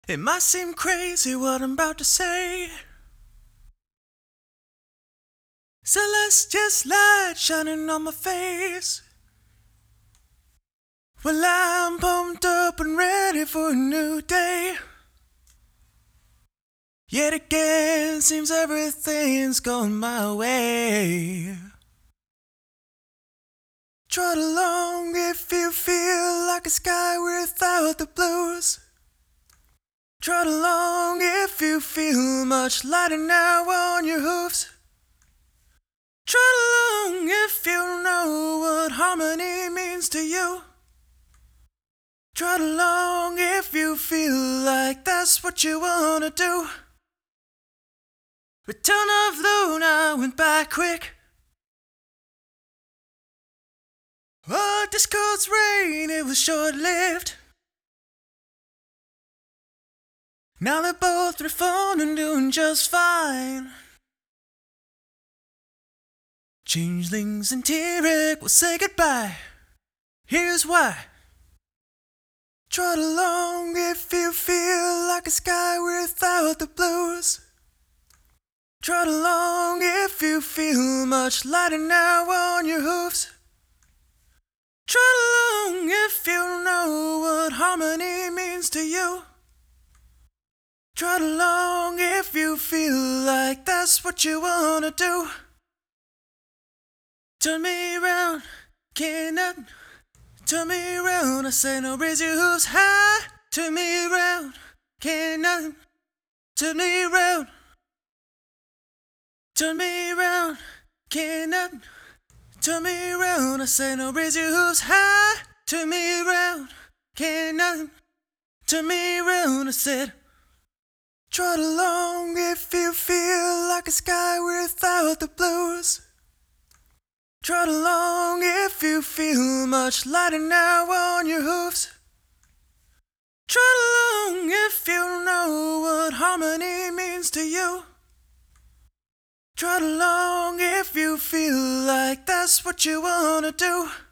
It might seem crazy what I'm about to say. Celestial light shining on my face. Well, I'm pumped up and ready for a new day. Yet again, seems everything's going my way. Trot along if you feel like a sky without the blues. Trot along if you feel much lighter now on your hooves. Trot along if you know what harmony means to you. Trot along if you feel like that's what you wanna do. Return of Luna went by quick. Oh, Discord's reign, it was short-lived. Now they're both reformed and doing just fine. Changelings and Tyrek will say goodbye. Here's why. Trot along if you feel like a sky without the blues. Trot along if you feel much lighter now on your hooves. Trot along if you know what harmony means to you. Trot along if you feel like that's what you wanna do. Turn me round, can't nothing. Turn me round, I say no, raise your hooves high. Turn me round, can't nothing. Turn me round. Turn me round, can't nothing. Turn me round, I say no, raise your hooves high. Turn me round, can't nothing. Turn me round, I said. Trot along if you feel like a sky without the blues. Trot along if you feel much lighter now on your hooves. Trot along if you know what harmony means to you. Trot along if you feel like that's what you wanna do.